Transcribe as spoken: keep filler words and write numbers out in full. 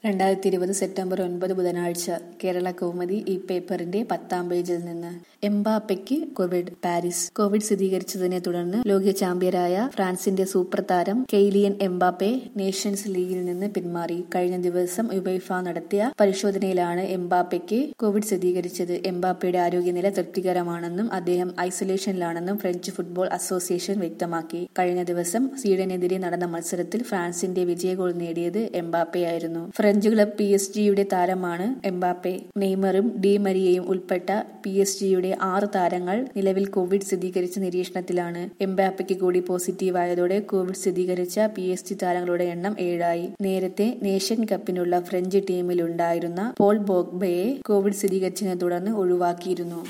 രണ്ടായിരത്തി ഇരുപത് സെപ്റ്റംബർ ഒൻപത് ബുധനാഴ്ച കേരള കൗമുദി ഈ പേപ്പറിന്റെ പത്താം പേജിൽ നിന്ന് എംബാപ്പയ്ക്ക് കോവിഡ്. പാരീസ്. കോവിഡ് സ്ഥിരീകരിച്ചതിനെ തുടർന്ന് ലോക ചാമ്പ്യരായ ഫ്രാൻസിന്റെ സൂപ്പർ താരം കെയ്ലിയൻ എംബാപ്പെ നേഷൻസ് ലീഗിൽ നിന്ന് പിന്മാറി. കഴിഞ്ഞ ദിവസം യുവേഫ നടത്തിയ പരിശോധനയിലാണ് എംബാപ്പയ്ക്ക് കോവിഡ് സ്ഥിരീകരിച്ചത്. എംബാപ്പയുടെ ആരോഗ്യനില തൃപ്തികരമാണെന്നും അദ്ദേഹം ഐസൊലേഷനിലാണെന്നും ഫ്രഞ്ച് ഫുട്ബോൾ അസോസിയേഷൻ വ്യക്തമാക്കി. കഴിഞ്ഞ ദിവസം സ്വീഡനെതിരെ നടന്ന മത്സരത്തിൽ ഫ്രാൻസിന്റെ വിജയ ഗോൾ നേടിയത് എംബാപ്പയായിരുന്നു. ഫ്രഞ്ച് ക്ലബ് പി എസ് ജിയുടെ താരമാണ് എംബാപ്പെ. നെയ്മറും ഡി മരിയയും ഉൾപ്പെട്ട പി എസ് ജിയുടെ ആറ് താരങ്ങൾ നിലവിൽ കോവിഡ് സ്ഥിരീകരിച്ച നിരീക്ഷണത്തിലാണ്. എംബാപ്പയ്ക്ക് കൂടി പോസിറ്റീവായതോടെ കോവിഡ് സ്ഥിരീകരിച്ച പി എസ് ജി താരങ്ങളുടെ എണ്ണം ഏഴായി. നേരത്തെ നേഷൻ കപ്പിനുള്ള ഫ്രഞ്ച് ടീമിലുണ്ടായിരുന്ന പോൾ പോഗ്ബയെ കോവിഡ് സ്ഥിരീകരിച്ചതിനെ തുടർന്ന് ഒഴിവാക്കിയിരുന്നു.